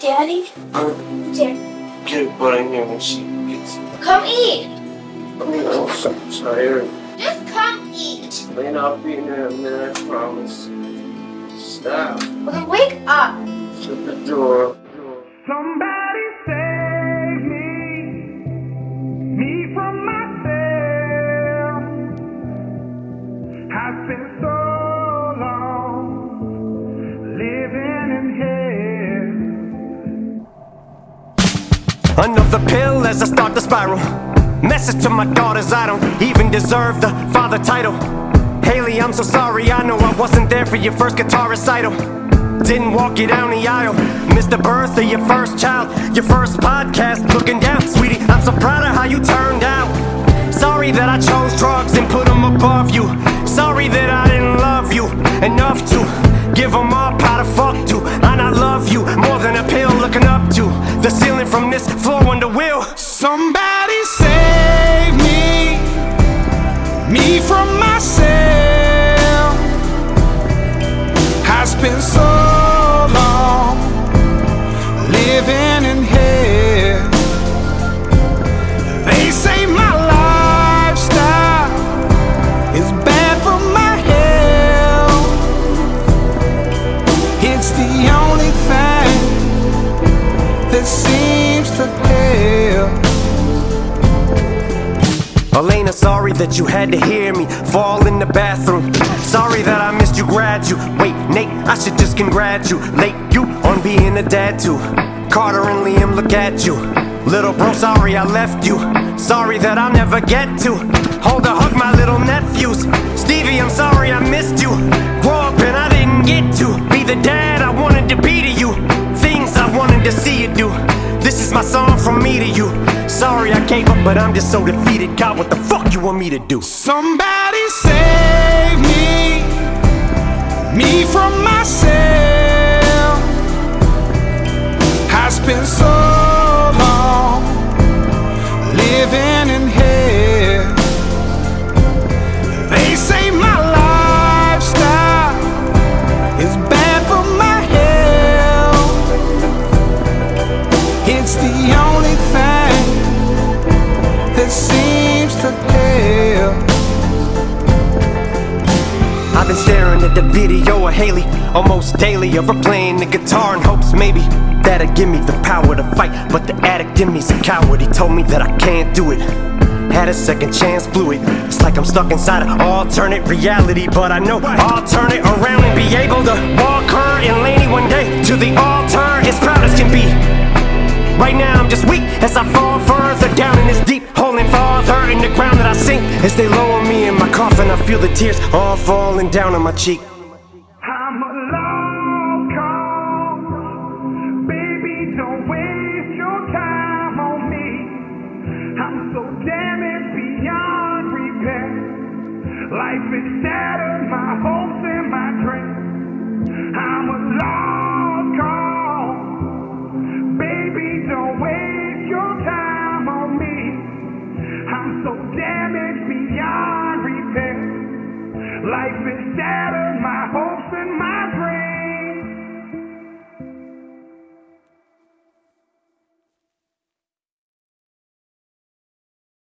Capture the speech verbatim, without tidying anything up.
Daddy? Um, Daddy. get butt in here when she gets. Come eat. I mean, I'm so tired. Just come eat. Lane, I'll be in there in a minute, I promise. Stop. Well, then wake up. Shut the door. Somebody save me, me from myself. I've been so long living in hell. Another pill as I start to spiral. Message to my daughters, I don't even deserve the father title. Haley, I'm so sorry, I know I wasn't there for your first guitar recital. Didn't walk you down the aisle. Missed the birth of your first child. Your first podcast, looking down. Sweetie, I'm so proud of how you turned out. Sorry that I chose drugs and put them above you. Sorry that I didn't love you enough to give them up how to fuck to. And I love you more than a pill looking up to the ceiling from this floor under will. Somebody save me, me from myself. I spent so long living in hell. They say my lifestyle is bad for my health. It's the only thing that seems to help. Elena, sorry that you had to hear me fall in the bathroom. Sorry that I missed you gradu. Wait, Nate, I should just congratulate you on being a dad too. Carter and Liam, look at you. Little bro, sorry I left you. Sorry that I'll never get to hold or hug my little nephews. Stevie, I'm sorry I missed you. Grow up and I didn't get to be the dad I wanted to be to you. Things I wanted to see you do. This is my song from me to you. Sorry I gave up, but I'm just so defeated. God, what the fuck you want me to do? Somebody save me, me from myself. I spent so long living in hell. They say my lifestyle is bad for my health. It's the only thing that seems to help. I've been staring at the video of Haley almost daily, of her playing the guitar in hopes maybe that'll give me the power to fight. But the addict in me's a coward, he told me that I can't do it. Had a second chance, blew it. It's like I'm stuck inside an alternate reality, but I know I'll turn it around and be able to walk her and Laney one day to the altar as proud as can be. Right now I'm just weak as I fall further down in this deep hole and farther in the ground that I sink. As they lower me in my coffin, I feel the tears all falling down on my cheek. I'm a long call, baby, don't waste your time on me. I'm so damaged beyond repair. Life has shattered my hopes and my dreams. I'm a long call, baby, don't waste your time on me. I'm so damaged beyond repair. Life is shattered.